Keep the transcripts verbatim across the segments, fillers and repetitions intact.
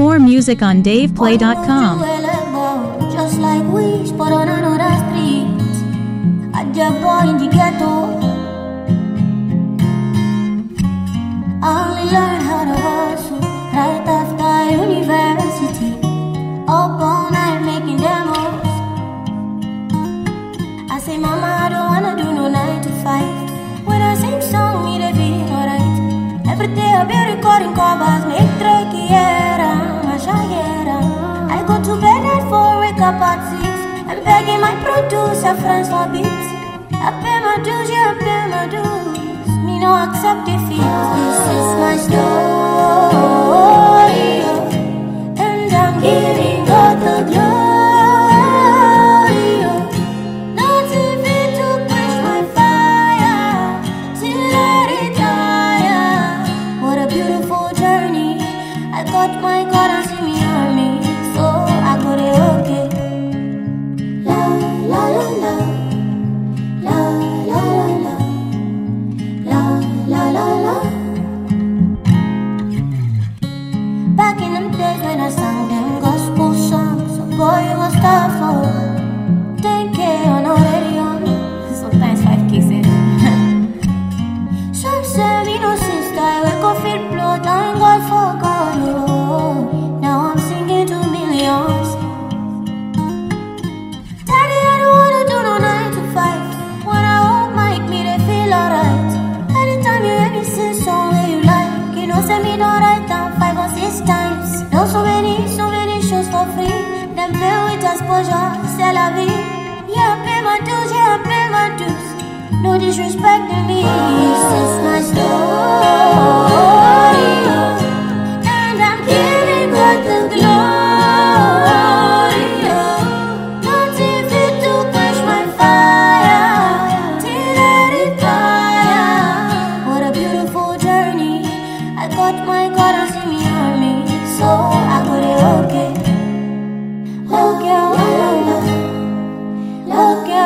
More music on dave play dot com. Just like we spot on another street. A job boy in the ghetto. I only learned how to hustle right after university. Up all night making demos. I say, Mama, I don't wanna do no nine to five. When I sing song, me they feel alright. Every day I be recording covers, make tricky era, mashayera. I go to bed at four, wake up at six, and begging my producer friends for beats. I pay my dues, yeah, I pay my dues. Me no accept defeat. This is my story, and I'm giving God the glory. Nothing fit to quench my fire till I retire. What a beautiful journey. I got my God and see me on me, so I got it okay. La la la la. La la la la. La la la la. Back in them days when I sang them gospel songs, so boy it was tough for ten K on our radio. Sometimes five K said. Some say me no sister, I wake up feel blow, thank God for God, oh. Now I'm singing to millions. Daddy, I don't wanna do no nine to five. When I hold mic, me they feel alright. Anytime you hear me sing song that you like, you know say me don't write down five or six times. Know so many, so many shows for free. Them pay with exposure, c'est la vie. Yeah, I pay my dues, yeah, I pay my dues. No disrespect to me. This is my story, and I'm giving God the glory. Nothing fit to quench my fire till I retire. What a beautiful journey. I got my God and see me on me, so I got it okay. Okay, okay, okay,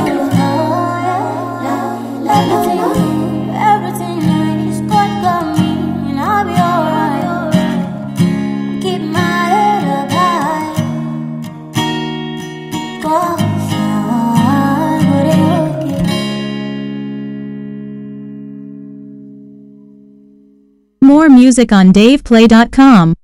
everything, everything is God got me, and I'll be alright. Keep my head up high, 'cause I got it okay. More music on dave play dot com.